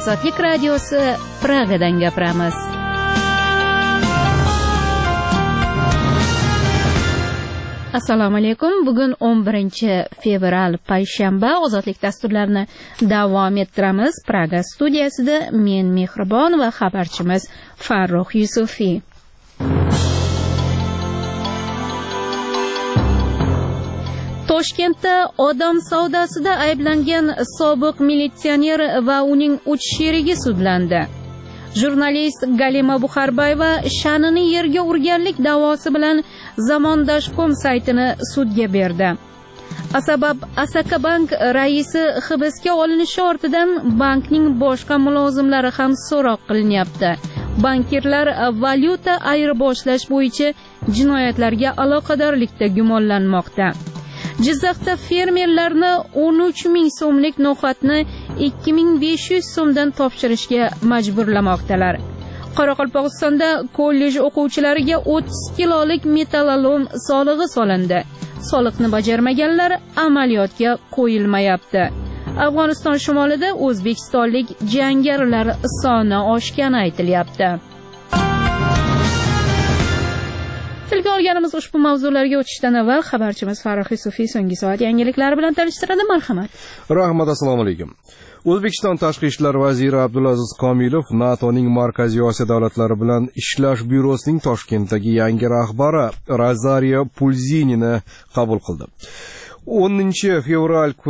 Ozodlik radiosi Pragadan gapiramiz. Assalomu alaykum. Bugun 11-fevral payshanba. Ozodlik dasturlarini davom ettiramiz. Praga studiyasida men Mehribon va xabarchimiz Farruh Yusufiy. Toshkentda odam savdosida ayblangan sobiq militsioner va uning 3 sherigi sudlandi. Jurnalist Galima Buxarbayeva sha'nini yerga urganlik da'vosi bilan Zamon.com saytini sudga berdi. Asabab Asaka Bank raisi hibsga olinishi ortidan bankning boshqa mulozimlari ham so'roq qilinyapti. Bankirlar valyuta ayirboshlash bo'yicha jinoyatlarga aloqadorlikda gumonlanmoqda. Jizzaxda fermerlarni 13 ming so'mlik no'xatni 2500 so'mdan topshirishga majburlamoqdalar. Qoraqalpog'istonda kollej o'quvchilariga 30 kilolik metallolom solig'i solindi. Soliqni bajarmaganlar amaliyotga qo'yilmayapti. Afg'oniston shimolida o'zbekistonlik jangarilar soni oshgani aytilyapti. Tilga olganimiz ushbu mavzularga o'tishdan avval xabarchimiz Farruh Yusufiy so'nggi soat yangiliklari bilan tanishtiradi. Marhamat. Rahmat, assalomu alaykum. O'zbekiston Tashqi ishlar vaziri Abdulaziz Komilov NATOning Markaziy Osiyo davlatlari bilan ishlash byurosining Toshkentdagi yangi rahbari Rosario Pulzinini qabul qildi. 10-fevral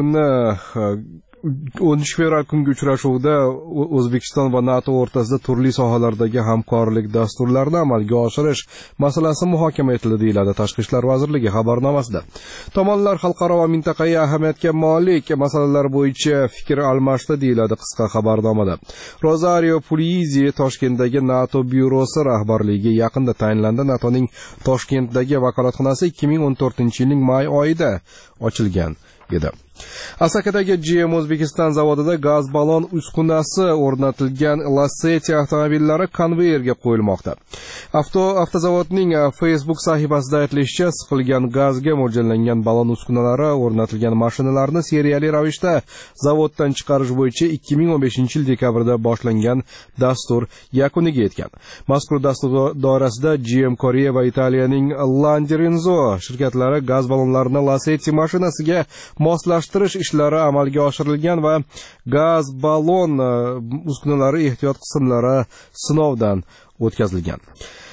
kungi uchrashuvda O'zbekiston va NATO o'rtasida turli sohalardagi hamkorlik dasturlarini amalga oshirish masalasi muhokama etildi, deyiladi Tashqi ishlar vazirligi xabarnomasida. Tomonlar xalqaro va mintaqaviy ahamiyatga molik masalalar bo'yicha fikr almashdi, deyiladi qisqa xabarnomada. Rosario Pulizzi Toshkentdagi NATO byurosi rahbarligiga yaqinda tayinlandi. NATOning Toshkentdagi vakolatxonasi 2014-yilning may oyida ochilgan edi. Asakadagi GM O'zbekiston zavodida gaz ballon uskunasi o'rnatilgan Lacetti avtomobillari konveyerga qo'yilmoqda. Avtozavodning Facebook sahifasida aytilishicha, siqilgan gazga mo'ljallangan ballon uskunalari o'rnatilgan mashinalarni seriyali ravishda zavoddan chiqarish bo'yicha 2015-yil dekabrda boshlangan dastur yakuniga yetgan. Mazkur dastur doirasida GM Koreya va Italiyaning Landirenzo shirkatlari gaz ballonlarini Lacetti mashinasiga moslashtirish ishlari amalga oshirilgan va gaz ballon uskunalari ehtiyot qismlari sinovdan o'tkazilgan.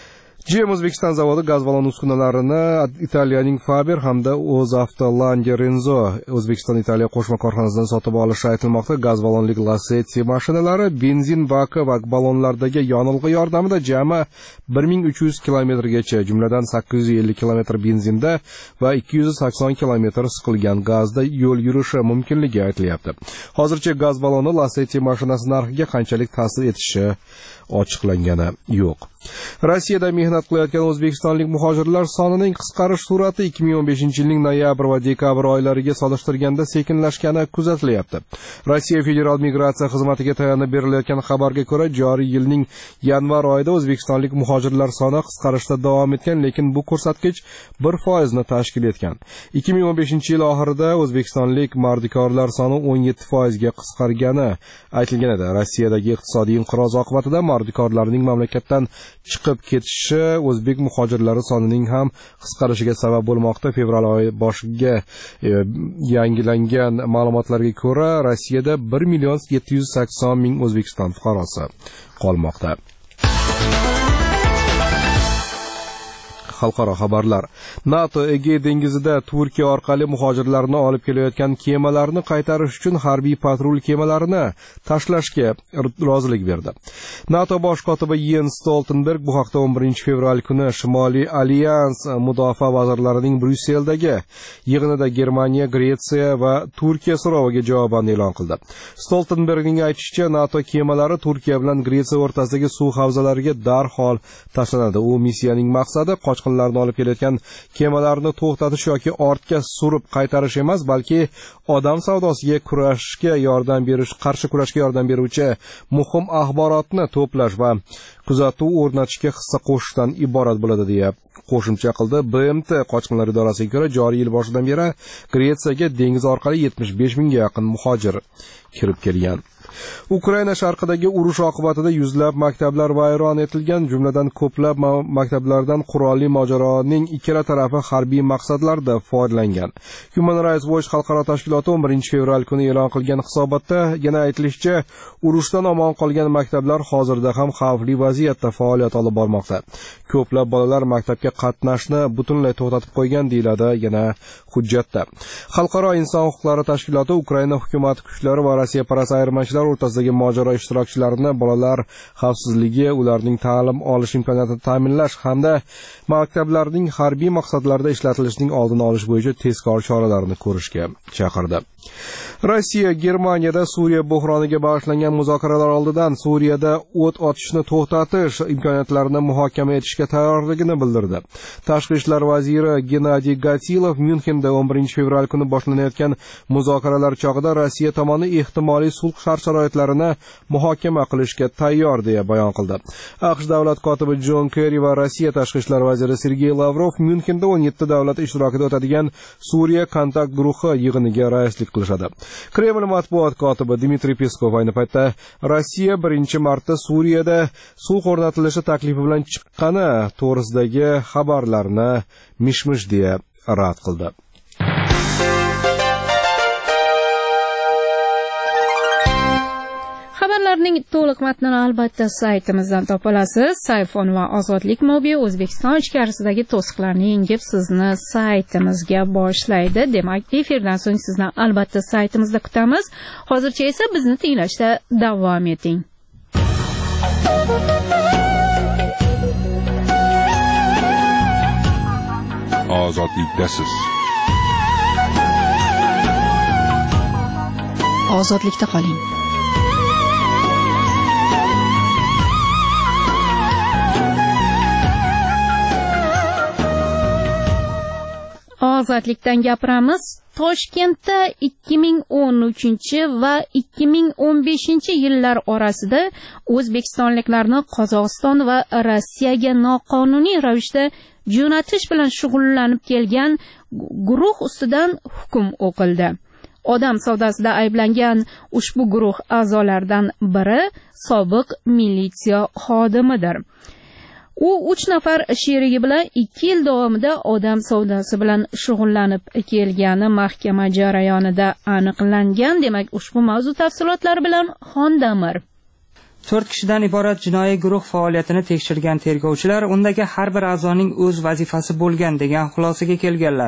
GM O'zbekiston zavodi gaz ballon uskunalarini Italiyaning Faber hamda O'zavto Landirenzo O'zbekiston Italiya qo'shma korxonasidan sotib olishi aytilmoqda. Gaz ballonlik Lacetti mashinalari benzin baki va ballonlardagi yonilg'i yordamida jami 1300 kilometrgacha, jumladan 850 kilometr benzinda va 280 kilometr siqilgan gazda yo'l yurishi mumkinligi aytilyapti. Hozircha gaz balloni Lacetti mashinasi narxiga qanchalik ta'sir etishi ochiqlangani yo'q. Rossiyada mehnat qilayotgan o'zbekistonlik muhojirlar sonining qisqarish sur'ati 2015-yilning noyabr va dekabr oylariga solishtirganda sekinlashgani kuzatilyapti. Rossiya Federal migratsiya xizmatiga tayanib berilayotgan xabarga ko'ra, joriy yilning yanvar oyida o'zbekistonlik muhojirlar soni qisqarishda davom etgan, lekin bu ko'rsatkich 1% ni tashkil etgan. 2015-yil oxirida o'zbekistonlik mardikorlar soni 17% ga qisqargani aytilgan edi. Rossiyadagi iqtisodiy inqiroz oqibatida mardikorlarning mamlakatdan chiqib ketishi o'zbek muhojirlari sonining ham qisqarishiga sabab bo'lmoqda. Fevral oyi boshiga yangilangan ma'lumotlarga ko'ra, Rossiyada 1,780,000 O'zbekiston fuqarosi qolmoqda. Xalqaro xabarlar. NATO Egey dengizida Turkiya orqali muhojirlarni olib kelayotgan kemalarni qaytarish uchun harbiy patrul kemalarini tashlashga rozilik berdi. NATO bosh kotibi Jens Stoltenberg bu haqda 11-fevral kuni Shimoliy Alyans mudofaa vazirlarining Bryusseldagi yig'inida Germaniya, Gretsiya va Turkiya so'roviga javoban e'lon qildi. Stoltenbergning aytishicha, NATO kemalari Turkiya bilan Gretsiya o'rtasidagi suv havzalariga darhol tashlanadi. U missiyaning maqsadi qochqinlarni olib kelayotgan kemalarni to'xtatish yoki ortga surib qaytarish emas, balki odam savdosiga qarshi kurashga yordam beruvchi muhim axborotni to'plash va kuzatuv o'rnatishga hissa qo'shishdan iborat bo'ladi, deya qo'shimcha qildi. BMT qochqinlar idorasiga ko'ra, joriy yil boshidan beri Gretsiyaga dengiz orqali 75 mingga yaqin muhojir kirib kelgan. Ukraina sharqidagi urush oqibatida yuzlab maktablar vayron etilgan, jumladan ko'plab maktablardan qurolli mojaroning ikkala tarafi harbiy maqsadlarda foydalangan. Human Rights Watch xalqaro tashkiloti 11 fevral kuni e'lon qilgan hisobotda yana aytilishicha, urushdan omon qolgan maktablar hozirda ham xavfli vaziyatda faoliyat olib bormoqda. Ko'plab bolalar maktabga qatnashni butunlay to'xtatib qo'ygan deyiladi yana hujjatda. Xalqaro inson huquqlari tashkiloti Ukraina hukumat kuchlari va Rossiya parast ayirmachilar o'rtasidagi mojaro ishtirokchilarini bolalar xavfsizligi, ularning ta'lim olish imkoniyatini ta'minlash hamda maktablarning harbiy maqsadlarda ishlatilishining oldini olish bo'yicha tezkor choralarni ko'rishga chaqirdi. Rossiya Germaniyada Suriya buhroniga bag'ishlangan muzokaralar oldidan Suriyada o't ochishni to'xtatish imkoniyatlarini muhokama etishga tayyorligini bildirdi. Tashqi ishlar vaziri Gennadiy Gatilov Myunxenda 11 fevral kuni boshlanayotgan muzokaralar chog'ida Rossiya tomoni ehtimoliy sulh shart-sharoitlarini muhokama qilishga tayyor deya bayon qildi. AQSh davlat kotibi Jon Kerri va Rossiya tashqi ishlar vaziri Sergey Lavrov Myunxenda 17 davlat ishtirokida o'tadigan Suriya kontakt guruhi yig'iniga raislik qilishadi. Kreml matbuot kotibi Dmitriy Peskov ayni paytda Rossiya 1-marta Suriyada sulh o'rnatilishi taklifi bilan chiqqani to'g'risidagi xabarlarni mish-mish deya rad qildi. Xabarlarning to'liq matnini albatta saytimizdan topa olasiz. Sayfon va Ozodlik mobi O'zbekiston ichkarisidagi to'siqlarni yengib sizni saytimizga boshlaydi. Demak, efirdan so'ng sizni albatta saytimizda kutamiz. Hozircha esa bizni tinglashda davom eting. Ozodlikdasiz. Ozodlikda qoling. Ozodlikdan gapiramiz. Toshkentda 2013 va 2015 yillar orasida o'zbekistonliklarni Qozog'iston va Rossiyaga noqonuniy ravishda jo'natish bilan shug'ullanib kelgan guruh ustidan hukm o'qildi. Odam savdosida ayblangan ushbu guruh a'zolaridan biri sobiq militsiya xodimidir. U 3 nafar sherigi bilan 2 yil davomida odam savdosi bilan shug'ullanib kelgani mahkama jarayonida aniqlangan. Demak, ushbu mavzu tafsilotlari bilan Xondamir. 4 kishidan iborat jinoiy guruh faoliyatini tekshirgan tergovchilar undagi har bir a'zoning o'z vazifasi bo'lgan degan xulosaga kelganlar.